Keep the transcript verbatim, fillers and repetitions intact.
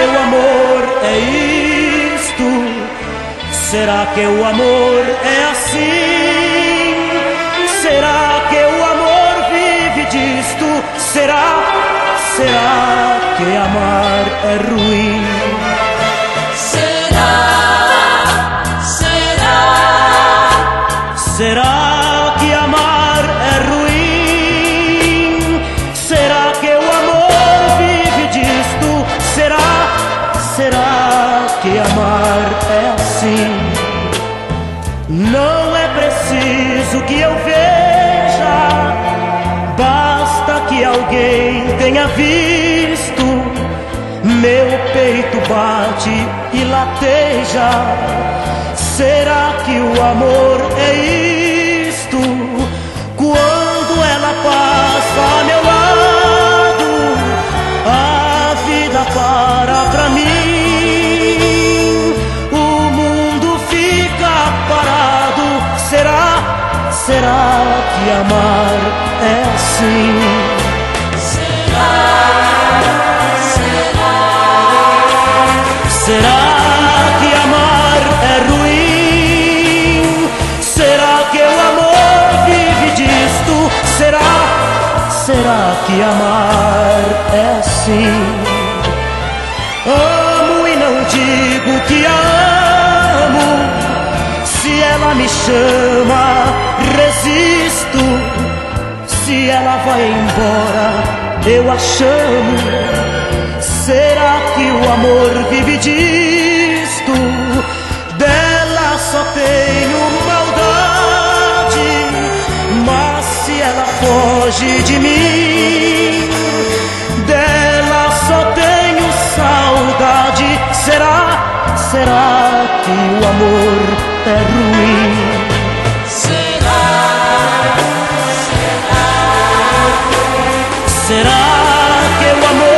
o amor é isto? Será que o amor é assim? Será que o amor vive disto? Será, será que amar é ruim? Será, será, será que amar é ruim? Será que o amor vive disto? Será, será que amar é assim? Não é preciso que eu veja, basta que alguém tenha visto. Meu peito bate e lateja. Será que o amor é isto? Quando ela passa a meu lado, a vida para pra mim, o mundo fica parado. Será, será que amar é assim? Será que amar é ruim? Será que o amor vive disto? Será, será que amar é assim? Amo e não digo que a amo. Se ela me chama, resisto. Se ela vai embora, eu a chamo. Será que o amor vive disto? Dela só tenho maldade, mas se ela foge de mim, dela só tenho saudade. Será, será que o amor é ruim? será, será, Será que o amor